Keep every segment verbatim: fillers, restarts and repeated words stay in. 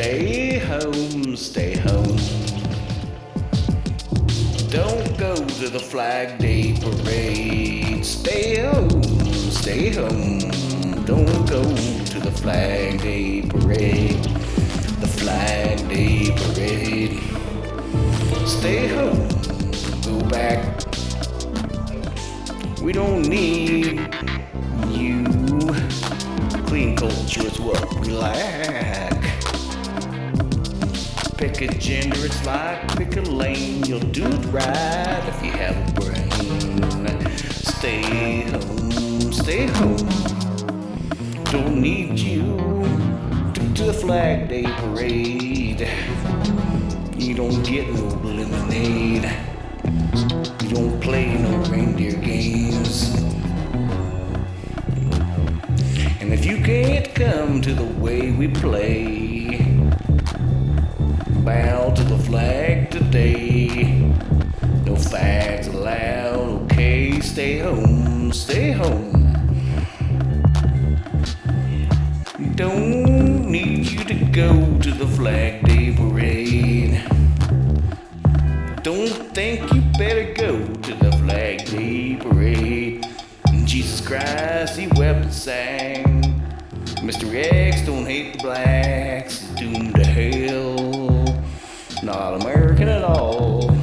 Stay home, stay home. Don't go to the Flag Day parade. Stay home, stay home. Don't go to the Flag Day parade. The Flag Day parade. Stay home, go back. We don't need you. Clean culture is what we lack. Pick a gender, it's like pick a lane. You'll do it right if you have a brain. Stay home, stay home. Don't need you to, to the Flag Day parade. You don't get no lemonade. You don't play no reindeer games. And if you can't come to the way we play, bow to the flag today. No fags allowed, okay? Stay home, stay home. Don't need you to go to the Flag Day parade. Don't think you better go to the Flag Day parade. Jesus Christ, he wept and sang. Mister X don't hate the blacks, doomed to hell. Not American at all.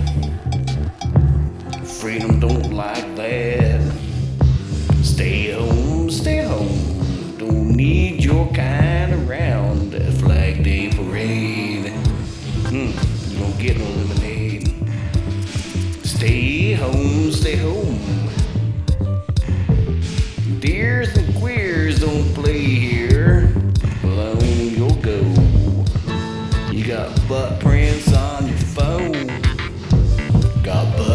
Freedom don't like that. Stay home, stay home. Don't need your kind around the Flag Day parade. Mm, you don't get no lemonade. Stay home, stay home. Deers and queers don't play here. Alone you'll go. You got butt prints on your phone. Got butt